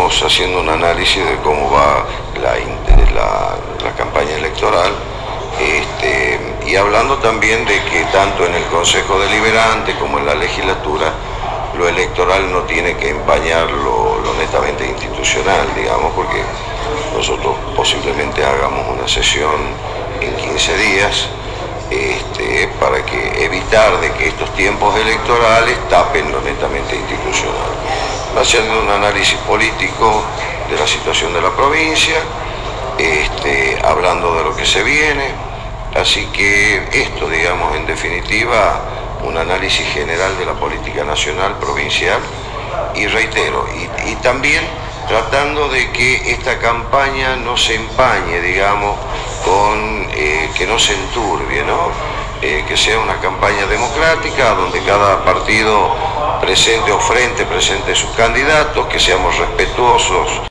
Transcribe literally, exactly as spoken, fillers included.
estamos haciendo un análisis de cómo va la, la, la campaña electoral, este, y hablando también de que tanto en el Consejo Deliberante como en la legislatura, lo electoral no tiene que empañar lo, lo netamente institucional, digamos, porque nosotros posiblemente hagamos una sesión en quince días, este, para que evitar de que estos tiempos electorales tapen lo netamente institucional. Haciendo un análisis político de la situación de la provincia, este, hablando de lo que se viene, así que esto, digamos, en definitiva, un análisis general de la política nacional, provincial, y reitero, y, y también tratando de que esta campaña no se empañe, digamos, con eh, que no se enturbie, ¿no? Eh, que sea una campaña democrática donde cada partido presente o frente presente sus candidatos, que seamos respetuosos